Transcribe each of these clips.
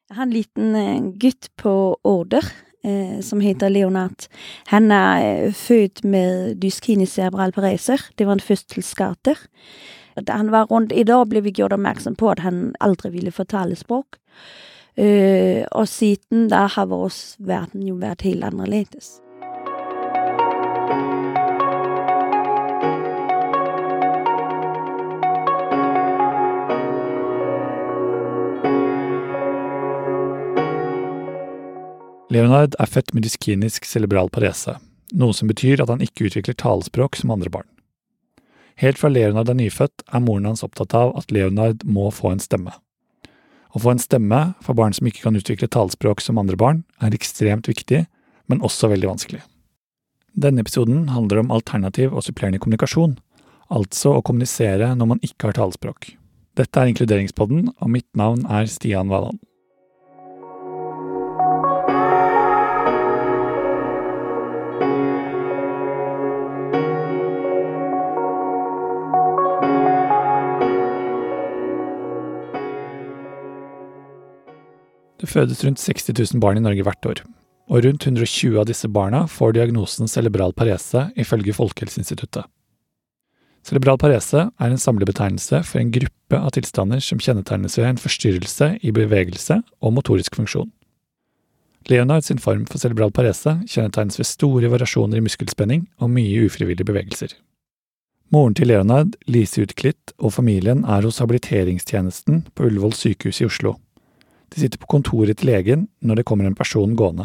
Jeg har en liten gutt på 8 som heter Leonard. Han født med dyskinisk cerebral parese. Det var en fødselsskade. Da han var rundt 1 år, ble vi gjort oppmerksom på at han aldri ville få talespråk. Og siden da har vår verden jo vært helt annerledes. Leonard født med dyskinisk cerebral parese, noe som betyr at han ikke utvikler talespråk som andre barn. Helt fra Leonard nyfødt moren hans opptatt av at Leonard må få en stemme. Å få en stemme for barn som ikke kan utvikle talespråk som andre barn ekstremt viktig, men også veldig vanskelig. Denne episoden handler om alternativ og supplerende kommunikasjon, altså å kommunisere når man ikke har talespråk. Dette Inkluderingspodden, og mitt navn Stian Valand. Det fødes rundt 60 000 barn i Norge hvert år, og rundt 120 av disse barna får diagnosen cerebral parese ifølge Folkehelseinstituttet. Cerebral parese en samlebetegnelse for en gruppe av tilstander som kjennetegnes ved en forstyrrelse i bevegelse og motorisk funksjon. Leonard sin form for cerebral parese kjennetegnes ved store variasjoner i muskelspenning og mye ufrivillige bevegelser. Moren til Leonard, Lise Utklitt, og familien hos habiliteringstjenesten på Ullevål sykehus i Oslo. De sitter på kontoret til legen når det kommer en person gående.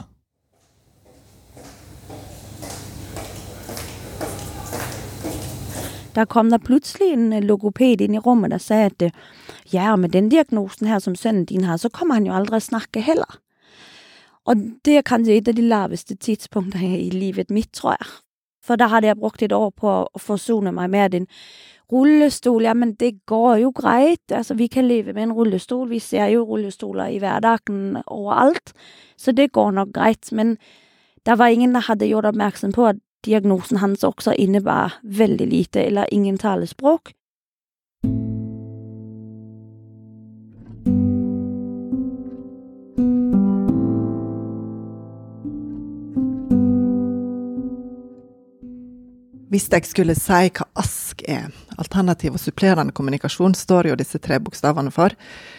Der kom der plutselig en logoped inn i rommet og sa at ja, med den diagnosen her som sønnen din har, så kommer han jo aldri snakke heller. Og det kanskje et av de laveste tidspunkter i livet mitt, tror jeg. For da hadde jeg brukt 1 år på å forsone meg med den rullestol. Ja, men det går jo greit. Altså, vi kan leve med en rullestol. Vi ser jo rullestoler i hverdagen overalt. Så det går nok greit. Men der var ingen der hadde gjort oppmerksom på at diagnosen hans også innebar veldig lite eller ingen talespråk. Hvis jeg skulle si hva ASK alternativ og supplerende kommunikasjon, står jo disse 3 bokstavene for.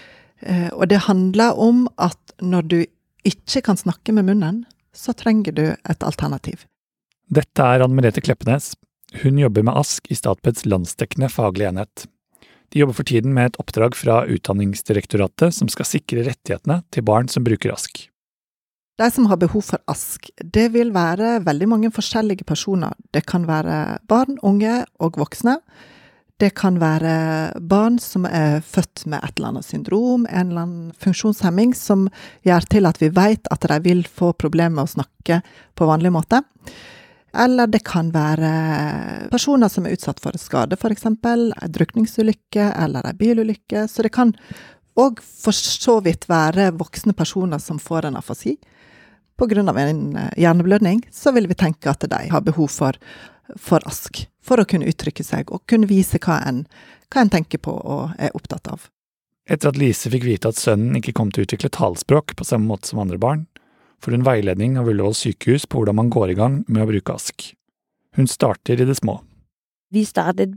Og det handler om at når du ikke kan snakke med munnen, så trenger du et alternativ. Dette Anne Merete Kleppenes. Hun jobber med ASK i Statpeds landsdekkende faglige enhet. De jobber for tiden med et oppdrag fra Utdanningsdirektoratet som skal sikre rettighetene til barn som bruker ASK. De som har behov for ASK, det vil være veldig mange forskjellige personer. Det kan være barn, unge og voksne. Det kan være barn som født med et eller annet syndrom, en eller annen funksjonshemming som gjør til at vi vet at de vil få problemer med å snakke på vanlig måte. Eller det kan være personer som utsatt for skade, for eksempel en drukningsulykke eller en bilulykke. Så det kan også for så vidt være voksne personer som får en afasi. På grunn av en hjerneblødning, så vil vi tenke at de har behov for ASK, for å kunne uttrykke seg og kunne vise hva en tenker på og opptatt av. Etter at Lise fikk vite at sønnen ikke kom til å utvikle talespråk på samme måte som andre barn, får hun veiledning av Ullevål sykehus på hvordan man går i gang med å bruke ASK. Hun starter i det små. Vi startet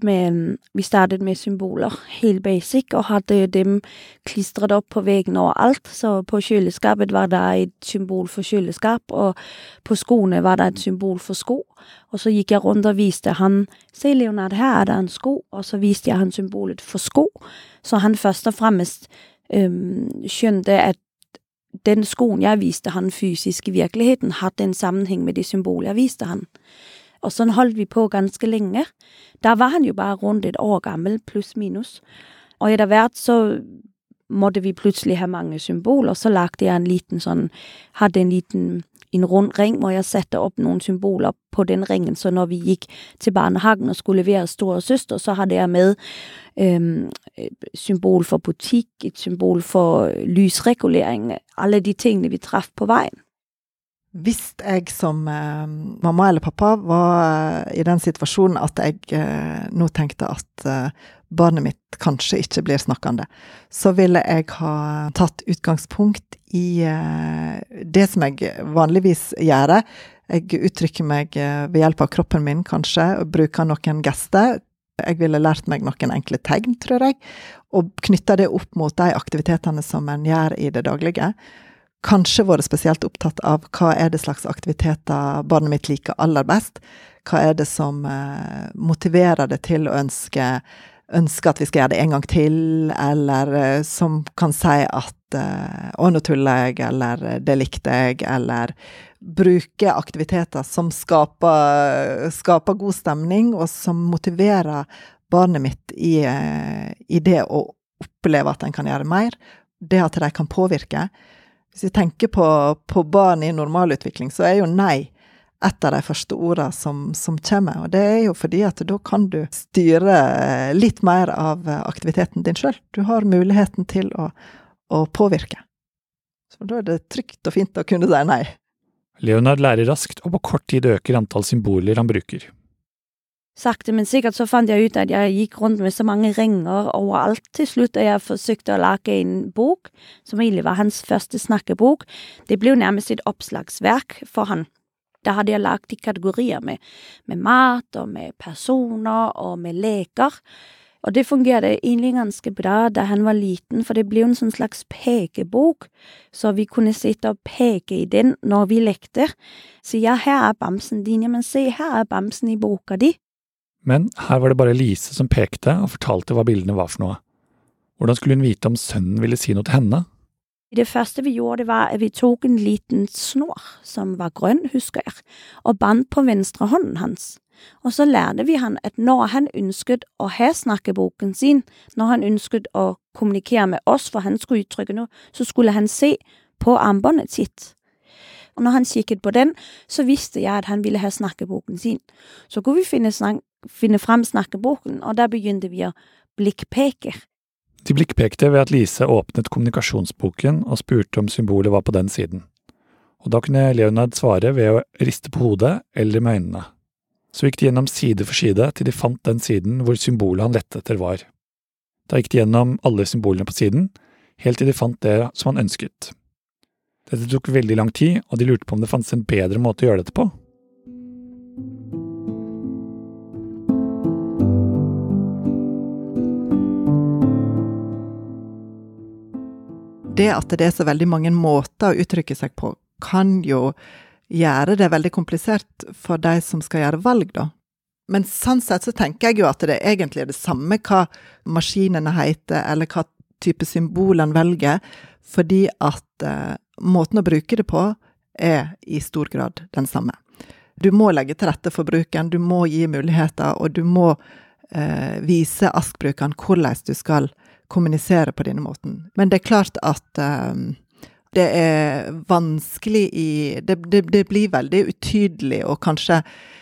med symboler, helt basic, og hadde dem klistret opp på veggen overalt. Så på kjøleskapet var det et symbol for kjøleskap, og på skoene var det et symbol for sko. Og så gikk jeg rundt og viste han, se Leonard, her det en sko, og så viste jeg han symbolet for sko. Så han først og fremst skjønte at den skoen jeg viste han fysisk i virkeligheten, hadde en sammenheng med det symbol jeg viste han. Og sånn holdt vi på ganske lenge. Da var han jo bare rundt 1 år gammel, pluss minus. Og etter hvert så måtte vi plutselig ha mange symboler. Så lagde jeg hadde en rund ring, hvor jeg satte opp noen symboler på den ringen. Så når vi gikk til barnehagen og skulle være store søster, så hadde jeg med symbol for butikk, et symbol for lysregulering, alle de tingene vi traff på veien. Hvis jeg som mamma eller pappa var i den situasjonen at jeg nå tenkte at barnet mitt kanskje ikke blir snakkende, så ville jeg ha tatt utgangspunkt i det som jeg vanligvis gjør. Jeg uttrykker meg ved hjelp av kroppen min kanskje, og bruker noen gester. Jeg ville lært meg noen enkle tegn, tror jeg, og knytte det opp mot de aktivitetene som en gjør i det daglige. Kanskje vært spesielt opptatt av hva det slags aktiviteter barnet mitt liker aller best. Hva det som motiverer det til å ønske at vi skal gjøre det en gang til, eller som kan si at nå tuller jeg, eller det likte jeg, eller bruke aktiviteter som skaper god stemning, og som motiverer barnet mitt i det å oppleve at en kan gjøre mer, det at de kan påvirke. Hvis vi tenker på barn i normalutvikling, så jo nei et av de første ordene som kommer, og det jo fordi at da kan du styre litt mer av aktiviteten din selv. Du har muligheten til å påvirke. Så da det trygt og fint å kunne si nei. Leonard lærer raskt, og på kort tid øker antall symboler han bruker. Sakte, men sikkert så fant jeg ut at jeg gikk rundt med så mange ringer overalt til slutt, og jeg forsøkte å lage en bok, som egentlig var hans første snakkebok. Det ble jo nærmest et oppslagsverk for han. Da hadde jeg lagt de kategorier med mat, og med personer, og med leker. Og det fungerte egentlig ganske bra da han var liten, for det ble jo en sånn slags pekebok, så vi kunne sitte og peke i den når vi lekte. Så ja, her bamsen din, ja, men se, her bamsen i boka di. Men her var det bare Lise som pekte og fortalte hva bildene var for noe. Hvordan skulle hun vite om sønnen ville si noe til henne? Det første vi gjorde, det var at vi tok en liten snor, som var grønn, husker jeg, og bandt på venstre hånden hans. Og så lærte vi han at når han ønsket å ha snakkeboken sin, når han ønsket å kommunikere med oss, for han skulle uttrykke noe, så skulle han se på armbåndet sitt. Og når han kikket på den, så visste jeg at han ville ha snakkeboken sin. Så kunne vi finne frem snakkeboken, og da begynte vi å blikkpeke. De blikkpekte ved at Lise åpnet kommunikasjonsboken og spurte om symbolet var på den siden. Og da kunne Leonard svare ved å riste på hodet eller med øynene. Så gikk de gjennom side for side til de fant den siden hvor symbolet han lette etter var. Da gikk de gjennom alle symbolene på siden, helt til de fant det som han ønsket. Dette tok veldig lang tid, og de lurte på om det fantes en bedre måte å gjøre dette på. Det at det så veldig mange måter å uttrykke seg på, kan jo gjøre det veldig komplisert for de som skal gjøre valg, da. Men sånn sett så tenker jeg jo at det egentlig det samme hva maskinene heter, eller hva type symbol en velger, fordi at måten å bruke det på i stor grad den samme. Du må legge til rette for bruken, du må gi muligheter, og du må vise askbrukeren hvordan du skal kommunisere på denne måten. Men det klart at det vanskelig det blir veldig utydelig og kanskje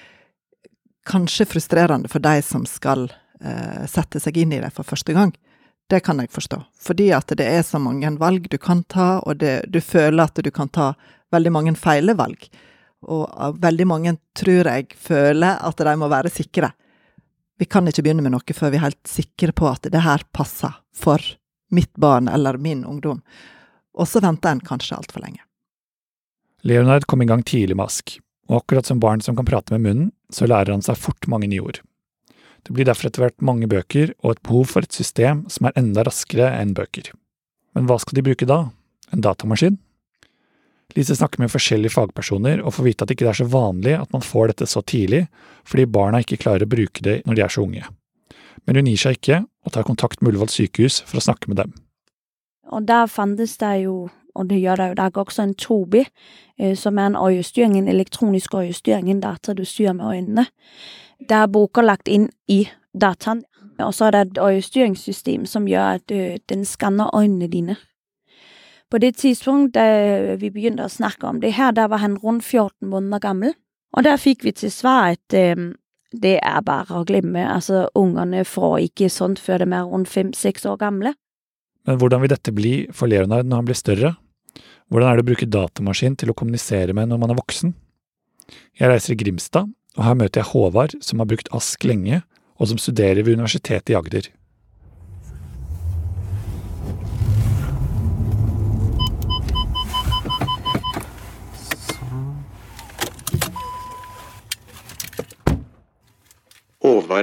frustrerende for de som skal sette seg inn i det for første gang. Det kan jeg forstå. Fordi at det så mange valg du kan ta, og du føler at du kan ta veldig mange feile valg. Og veldig mange tror jeg føler at de må være sikre. Vi kan ikke begynne med noe før vi helt sikre på at det her passer for mitt barn eller min ungdom. Og så venter en kanskje alt for lenge. Leonard kom i gang tidlig med Ask, og akkurat som barn som kan prate med munnen, så lærer han seg fort mange nye ord. Det blir derfor etter hvert mange bøker og et behov for et system som enda raskere enn bøker. Men hva skal de bruke da? En datamaskin? Lise snakker med forskjellige fagpersoner og får vite at det ikke så vanlig at man får dette så tidlig, fordi barna ikke klarer å bruke det når de så unge. Men hun gir seg ikke og tar kontakt med Ullevål sykehus for å snakke med dem. Og der fantes det jo, og det gjør det jo, der også en Tobii, som en øyestyring, en elektronisk øyestyring, en data du styrer med øynene. Der boker lagt inn i dataen, og så det et øyestyringssystem som gjør at den skanner øynene dine. På det tidspunkt, da vi begynte å snakke om det her, der var han rundt 14 måneder gammel. Og der fikk vi til svar at det bare å glemme. Altså, ungerne får ikke sånt før de rundt 5-6 år gamle. Men hvordan vil dette bli for Leonard når han blir større? Hvordan det å bruke datamaskin til å kommunisere med når man voksen? Jeg reiser i Grimstad, og her møter jeg Håvard, som har brukt Ask lenge, og som studerer ved Universitetet i Agder.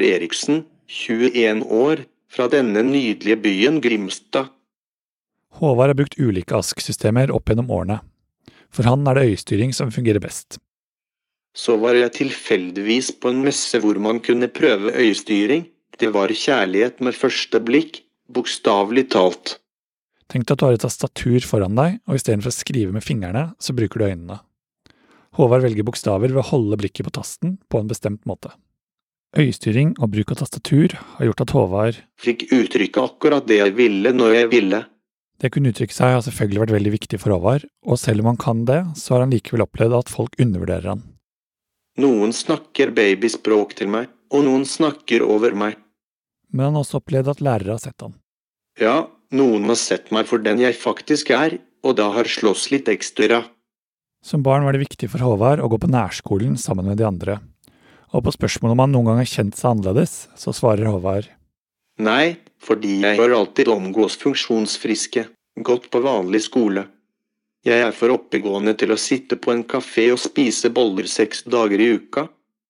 Håvard Eriksen, 21 år, fra denne nydelige byen Grimstad. Håvard har brukt ulike ASK-systemer opp gjennom årene. For han er det øyestyring som fungerer best. Så var jeg tilfeldigvis på en messe hvor man kunne prøve øyestyring. Det var kjærlighet med første blikk, bokstavelig talt. Tenk deg at du har et tastatur foran deg, og i stedet for å skrive med fingrene, så bruker du øynene. Håvard velger bokstaver ved å holde blikket på tasten på en bestemt måte. Øyestyring og bruk av tastatur har gjort at Håvard fikk uttrykke akkurat det jeg ville når jeg ville. Det kunne uttrykke seg har selvfølgelig vært veldig viktig for Håvard, og selv om han kan det, så har han likevel opplevd at folk undervurderer han. Noen snakker babyspråk til meg, og noen snakker over meg. Men han har også opplevd at lærere har sett han. Ja, noen har sett meg for den jeg faktisk er, og da har slåss litt ekstra. Som barn var det viktig for Håvard å gå på nærskolen sammen med de andre. Og på spørsmålet om han noen gang har kjent seg annerledes, så svarer Håvard: Nei, fordi jeg har alltid omgås funksjonsfriske, gått på vanlig skole. Jeg er for oppegående til å sitte på en kafé og spise boller 6 dager i uka.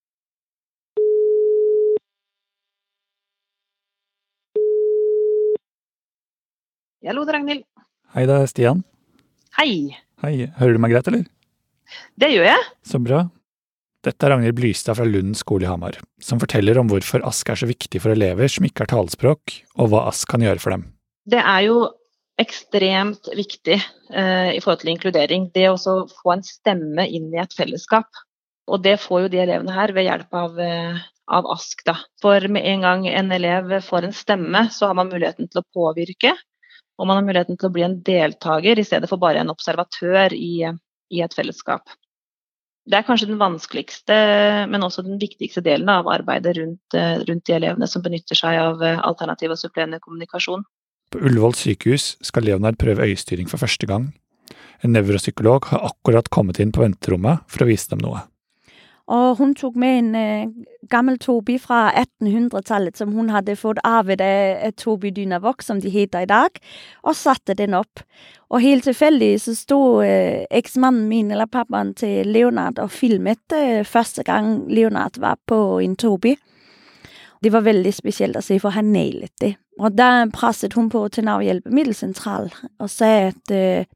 Hallo, det er Ragnhild. Hei, det er Stian. Hei, Hei, hører du meg greit, eller? det gjør jeg. Så bra. Dette er Ragnhild Blystad fra Lund skole i Hamar, som forteller om hvorfor ASK er så viktig for elever som ikke har talespråk, og hva ASK kan gjøre for dem. Det er jo ekstremt viktig i forhold til inkludering. Det å også få en stemme inn i et fellesskap. Og det får jo de elevene her ved hjelp av ASK. Da. For med en gang en elev får en stemme, så har man muligheten til å påvirke, og man har muligheten til å bli en deltaker i stedet for bare en observatør i et fellesskap. Det er kanskje den vanskeligste, men også den viktigste delen av arbeidet rundt de elevene som benytter seg av alternativ og supplerende kommunikasjon. På Ullevål sykehus skal Leonard prøve øyestyring for første gang. En nevropsykolog har akkurat kommet inn på venterommet for å vise dem noe. Og hun tok med en gammel Tobii fra 1800-tallet, som hun hadde fått arvet av Tobii Dynavox, som de heter i dag, og satte den opp. Og helt tilfeldig så stod eksmannen min, eller pappaen til Leonard, og filmet første gang Leonard var på en Tobii. Det var veldig spesielt å se, for han nailet det. Og da presset hun på til Nav-hjelpemiddelsentral, og sa at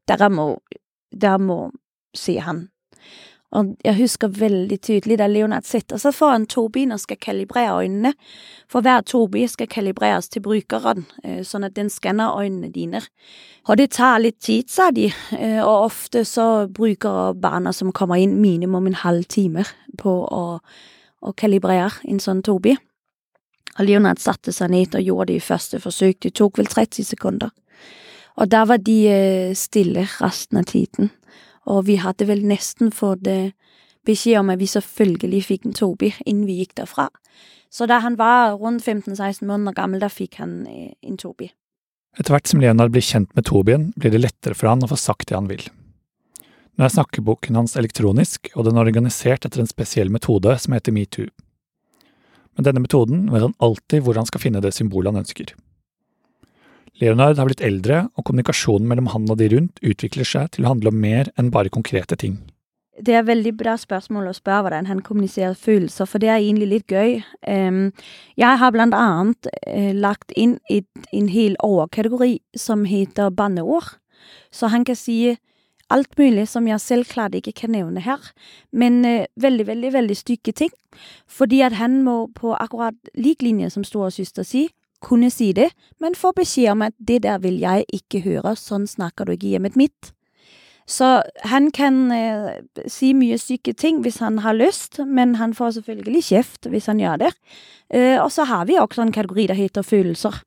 der må se han. Og jeg husker veldig tydelig da Leonard sitter seg foran Tobien og skal kalibrere øynene. For hver Tobii skal kalibreres til brukeren, sånn at den skanner øynene dine. Og det tar litt tid, sa de, og ofte så bruker barna som kommer inn minimum en halv time på å kalibrere en sånn Tobii. Og Leonard satte seg ned og gjorde det i første forsøk. Det tok vel 30 sekunder. Og da var de stille resten av tiden. Og vi hadde vel nesten fått beskjed om at vi selvfølgelig fikk en Tobii innen vi gikk derfra. Så da han var rundt 15-16 måneder gammel, da fikk han en Tobii. Etter hvert som Leonard blir kjent med Tobien, blir det lettere for han å få sagt det han vil. Nå er snakkeboken hans elektronisk, og den er organisert etter en spesiell metode som heter MeToo. Med denne metoden vet han alltid hvor han skal finne det symbolet han ønsker. Leonard har blitt eldre, og kommunikasjonen mellom han og de rundt utvikler seg til å handle om mer enn bare konkrete ting. Det er veldig bra spørsmål å spørre hvordan han kommuniserer følelser, for det er egentlig litt gøy. Jeg har blant annet lagt inn en hel overkategori som heter banneord, så han kan si alt mulig som jeg selv klart ikke kan nevne her, men veldig, veldig, veldig stygge ting, fordi at han må på akkurat lik linje som storesøster si, kunne si det, men få beskjed om at det der vil jeg ikke høre, sånn snakker du ikke i hjemmet mitt. Så han kan si mye syke ting hvis han har lyst, men han får selvfølgelig kjeft hvis han gjør det. Og så har vi også en kategori der heter følelser,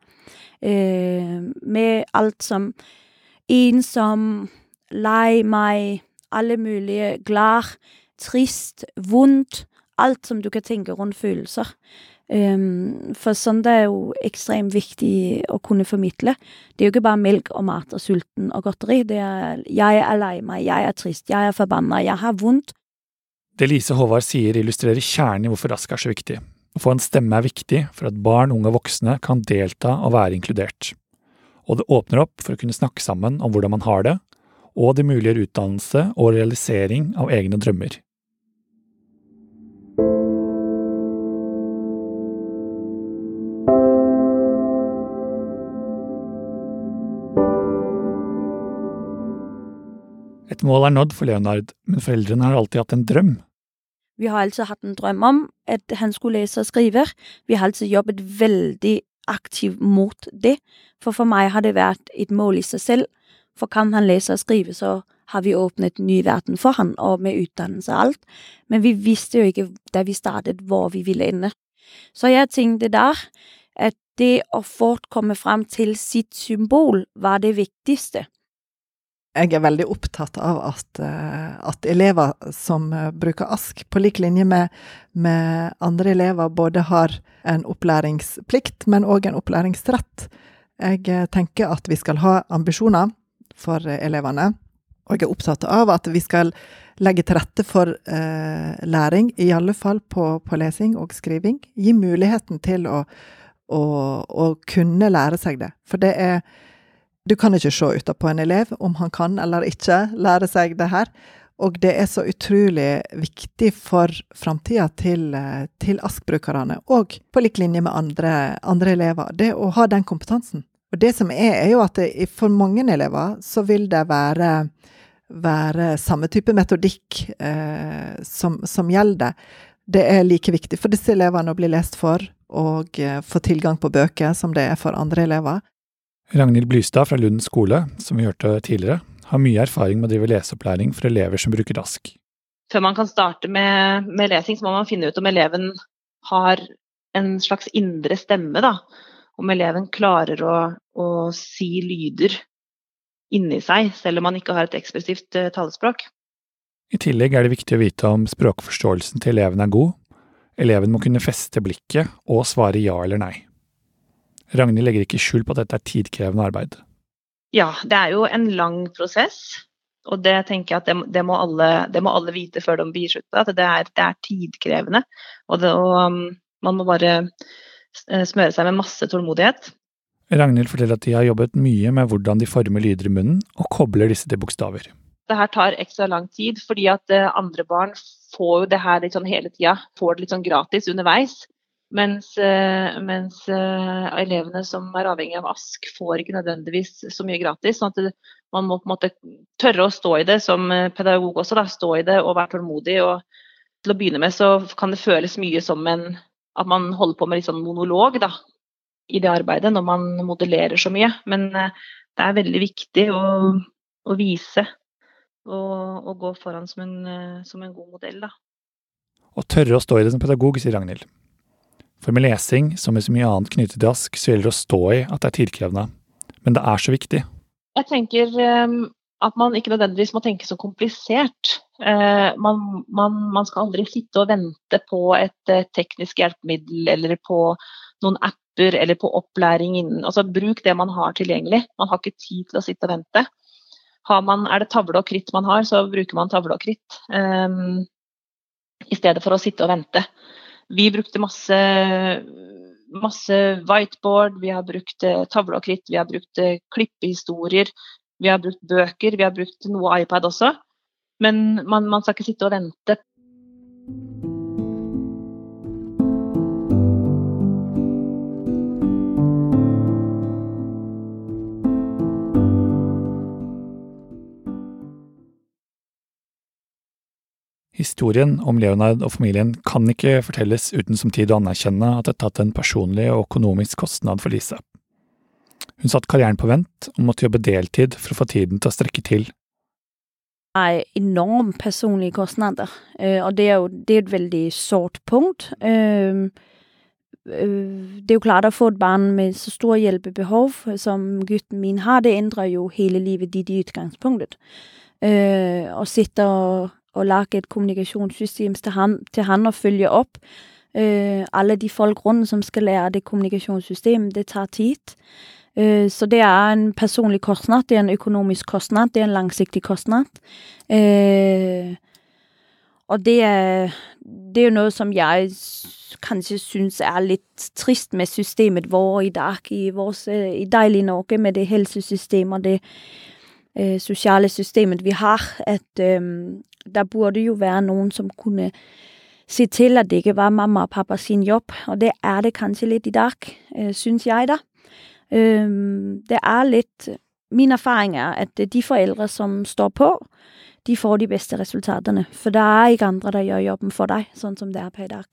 med alt som ensom, lei meg, alle mulige, glad, trist, vondt, alt som du kan tenke rundt følelser. For sånn det er jo ekstremt viktig å kunne formidle. Det er jo ikke bare melk og mat og sulten og godteri. Det er jeg er lei meg, jeg er trist, jeg er forbannet, jeg har vondt. Det Lise Håvard sier illustrerer kjernen i hvorfor ASK er så viktig. Å få en stemme er viktig for at barn, unge og voksne kan delta og være inkludert. Og det åpner opp for å kunne snakke sammen om hvordan man har det, og det muliggjør utdannelse og realisering av egne drømmer. Et mål nådd for Leonard, men foreldrene har alltid hatt en drøm. Vi har altid haft en drøm om, at han skulle læse og skrive. Vi har altid jobbet veldig aktivt mot det. For meg har det vært et mål i seg selv. For kan han læse og skrive, så har vi åpnet ny verden for han, og med utdannelse og alt. Men vi visste jo ikke, da vi startet, hvor vi ville ende. Så jeg tenkte der, at det å fort komme frem til sitt symbol var det viktigste. Jeg veldig opptatt av at elever som bruker ASK på lik linje med andre elever både har en opplæringsplikt, men også en opplæringsrett. Jeg tenker at vi skal ha ambisjoner for elevene, og jeg opptatt av at vi skal legge til rette for læring, i alle fall på lesing og skriving. Gi muligheten til å kunne lære seg det. For det du kan ikke se ut på en elev om han kan eller ikke lære seg det her. Og det så utrolig viktig for fremtiden til ASK-brukerne, og på lik linje med andre elever. Det å ha den kompetansen. Og det som jo at for mange elever så vil det være samme type metodikk som gjelder. Det like viktig for disse eleverne å bli lest for, og få tilgang på bøker som det for andre elever. Ragnhild Blystad fra Lund skole, som vi hørte tidligere, har mye erfaring med å drive leseopplæring for elever som bruker ASK. Før man kan starte med lesing, så må man finne ut om eleven har en slags indre stemme, da. Om eleven klarer å si lyder inni seg, selv om man ikke har et ekspressivt talespråk. I tillegg det viktig å vite om språkforståelsen til eleven god. Eleven må kunne feste blikket og svare ja eller nei. Ragnhild legger ikke skjul på at dette tidkrevende arbeid. Ja, det jo en lang prosess, og det tenker jeg at det må alle vite før de blir sluttet, at det tidkrevende, og man må bare smøre seg med masse tålmodighet. Ragnhild forteller at de har jobbet mye med hvordan de former lyder i munnen, og kobler disse til bokstaver. Det her tar ekstra lang tid, fordi at andre barn får jo det her litt sånn hele tiden, får det litt sånn gratis underveis, mens elevene som avhengig av ASK får ikke nødvendigvis så mye gratis, sånn at man må på en måte tørre å stå i det som pedagog også, da, stå i det og være tålmodig, og til å begynne med så kan det føles mye som at man holder på med litt sånn monolog da, i det arbeidet når man modellerer så mye, men det veldig viktig å vise og gå foran som en god modell da. Og tørre å stå i det som pedagog, sier Ragnhild. For med lesing, som med så mye annet knyttet til ASK, så gjelder det å stå i at det tidkrevende. Men det så viktig. Jeg tenker at man ikke nødvendigvis må tenke så komplisert. Man skal aldri sitte og vente på et teknisk hjelpemiddel, eller på noen apper, eller på opplæring innen. Altså, bruk det man har tilgjengelig. Man har ikke tid til å sitte og vente. Det tavle og kritt man har, så bruker man tavle og kritt. I stedet for å sitte og vente. Vi brukte masse whiteboard, vi har brukt tavle og kritt, vi har brukt klippehistorier, vi har brukt bøker, vi har brukt noe iPad også, men man skal ikke sitte og vente. Historien om Leonard og familien kan ikke fortelles uten samtidig å anerkjenne at det tatt en personlig og økonomisk kostnad for Lise. Hun satt karrieren på vent og måtte jobbe deltid for å få tiden til å strekke til. Det enormt personlige kostnader, og det jo et veldig sårt punkt. Det jo klart at få et barn med så store hjelpebehov som gutten min har, det endrer jo hele livet dit i utgangspunktet. Å sitte og lage et kommunikationssystem til han og følge opp alle de folk rundt som skal lære det kommunikationssystemet, det tar tid. Så det en personlig kostnad, det en økonomisk kostnad, det en langsiktig kostnad. Og det jo noe som jeg kanskje synes litt trist med systemet vårt i dag, i deilige Norge, med det helsesystemet og det sosiale systemet vi har, at der burde jo være noen som kunne se til at det ikke var mamma og pappa sin jobb, og det det kanskje litt i dag, synes jeg da. Det litt min erfaring at de forældre, som står på, de får de bedste resultaterne. For der ikke andre, der gjør jobben for deg, sånn som det på i dag.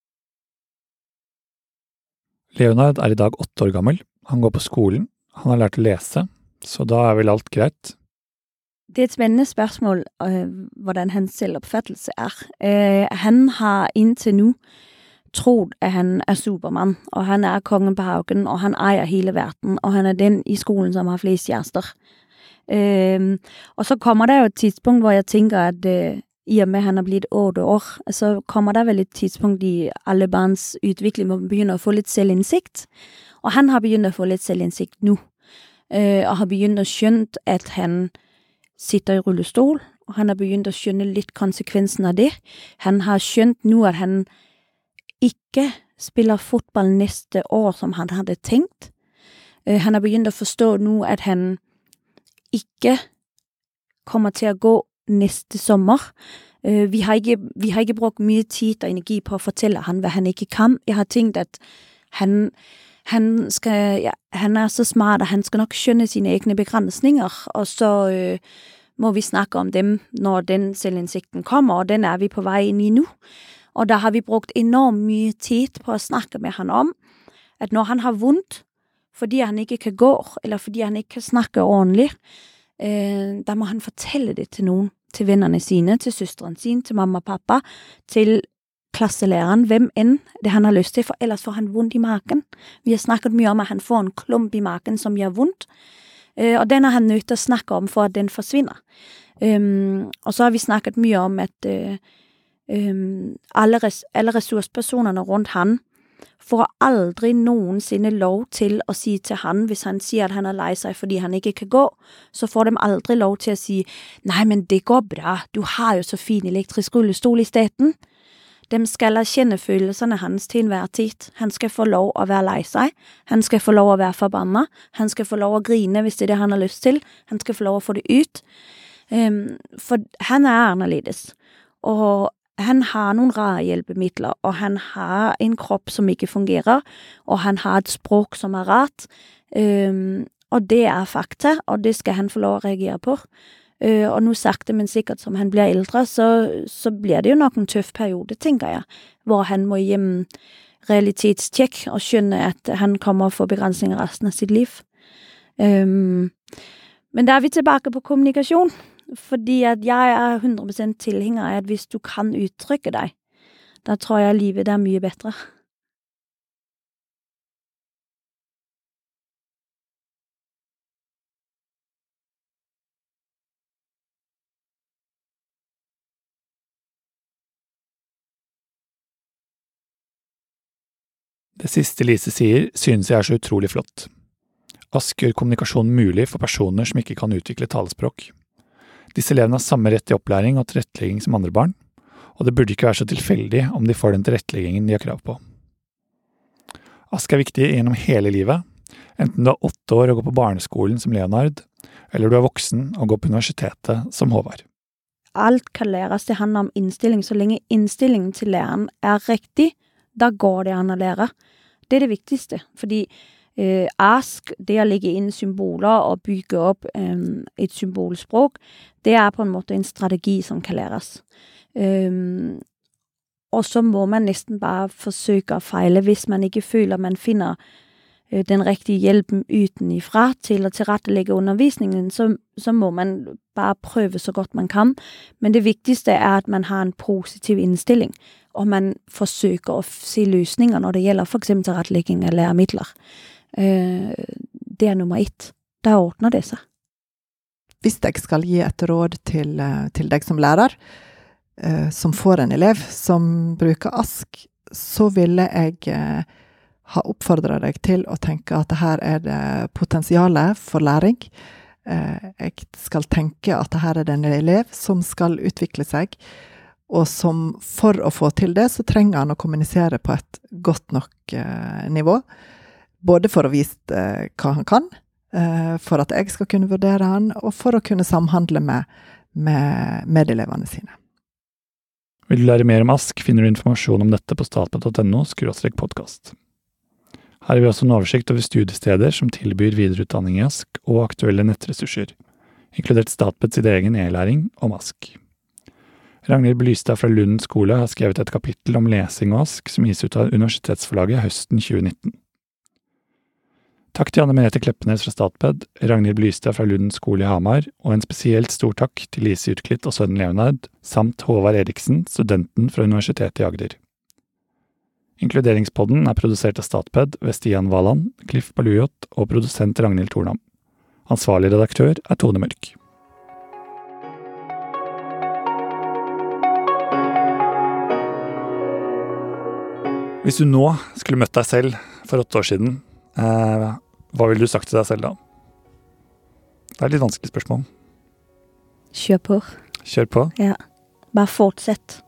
Leonard i dag 8 år gammel. Han går på skolen. Han har lært å lese, så da vel alt greit. Det et spennende spørsmål, hvordan hans selvoppfattelse Han har indtil nu troet, at han Superman, og han kongen på haugen, og han eier hele verden, og han den i skolen, som har flest kjærester. Og så kommer der jo et tidspunkt, hvor jeg tænker, at i og med, at han blitt 8 år, så kommer der vel et tidspunkt i alle barns udvikling, hvor man begynder at få lidt selvindsigt. Og han har begyndt at få lidt selvindsigt nu, og har begyndt at skjønt, at han sitter i rullestol, og han har begyndt at skjønne lidt konsekvensen af det. Han har skjønt nu, at han ikke spiller fodbold næste år, som han hadde tænkt. Han har begyndt at forstå nu, at han ikke kommer til at gå næste sommer. Vi har ikke brugt mye tid og energi på at fortælle han, hvad han ikke kan. Jeg har tænkt, at han så smart, at han skal nok skjønne sine egne begrænsninger, og så må vi snakke om dem, når den selvindsigten kommer, og den vi på vej ind i nu. Og der har vi brugt enormt mye tid på at snakke med han om, at når han har vondt, fordi han ikke kan gå, eller fordi han ikke kan snakke ordentligt, der må han fortælle det til nogen, til vennerne sine, til søsteren sin, til mamma og pappa, til klasselæreren, hvem end det han har lyst til, for ellers får han vondt i magen. Vi har snakket mye om, at han får en klump i magen, som gjør vondt, og den han nødt til at snakke om, for at den forsvinder. Og så har vi snakket mye om, at alle ressourcepersonerne rundt han får aldrig nogensinde lov til at sige til han, hvis han siger, at han er lei sig, fordi han ikke kan gå, så får dem aldrig lov til at sige, nej, men det går bra, du har jo så fin elektrisk rullestol i staten. Dem skal kjenne følelserne hans til enhver tid. Han skal få lov at være lei sig, han skal få lov at være forbannet, han skal få lov at grine, hvis det er det, han har lyst til, han skal få lov at få det ut. For han anderledes, og han har nogle rare hjælpemidler, og han har en krop, som ikke fungerer, og han har et sprog, som rart, og det fakta, og det skal han få lov at reagere på. Og nu sagte, men sikkert som han bliver ældre, så bliver det jo nok en tøff periode, tænker jeg, hvor han må hjem realitetstjek og skjønne, at han kommer at få begrænsninger resten af sit liv. Men der er vi tilbage på kommunikation, fordi at jeg 100% tilhænger af, at hvis du kan udtrykke dig, der tror jeg, at livet er mye bedre. Det siste Lise sier, synes jeg så utrolig flott. Ask gjør kommunikasjon mulig for personer som ikke kan utvikle talespråk. Disse elevene har samme rett til opplæring og tilrettelegging som andre barn, og det burde ikke være så tilfeldig om de får den tilretteleggingen de har krav på. Ask viktig gjennom hele livet, enten du har 8 år og går på barneskolen som Leonard, eller du er voksen og går på universitetet som Håvard. Alt kan læres, det handler om indstilling. Så længe indstillingen til læreren er rigtig, der går det an at lære. Det er det vigtigste, fordi ask, det at lægge ind symboler og bygge op et symbolsprog, det er på en måde en strategi, som kan læres. Og så må man næsten bare forsøge at fejle, hvis man ikke føler, at man finder den rigtige hjælp utenifra til at tilrettelægge undervisningen, så må man bare prøve så godt man kan. Men det vigtigste er, at man har en positiv indstilling, og man forsøger at se løsninger, når det gælder for eksempel tilrettelægging af læremidler. Det er nummer 1. Der ordner det sig. Hvis jeg skal gi et råd til deg som lærer, som får en elev som bruker ask, så ville jeg ha oppfordret deg til å tenke at her er det potensialet for læring. Jeg skal tenke at her er det en elev som skal utvikle seg, og som for å få til det, så trenger han å kommunisere på et godt nok nivå. Både for å vise hva han kan, for at jeg skal kunne vurdere han, og for å kunne samhandle med medelevene sine. Vil du lære mer om Ask, finner du informasjon om dette på statped.no/podcast. Her har vi også en oversikt over studiesteder som tilbyr videreutdanning i ASK og aktuelle nettressurser, inkludert Statped sin egen e-læring om ASK. Ragnhild Blystad fra Lund skole har skrevet et kapittel om lesing og ASK som gis ut av Universitetsforlaget høsten 2019. Takk til Anne Merete Kleppenes fra Statped, Ragnhild Blystad fra Lund skole i Hamar, og en spesielt stor takk til Lise Utklitt og Sønnen Leonard, samt Håvard Eriksen, studenten fra Universitetet i Agder. Inkluderingspodden er produsert av Statped ved Stian Valand, Cliff Balujot og produsent Ragnhild Tornam. Ansvarlig redaktør er Tone Mørk. Hvis du nå skulle møtt deg selv for 8 år siden, hva ville du sagt til deg selv da? Det er et litt vanskelig spørsmål. Kjør på. Kjør på. Ja. Bare fortsett.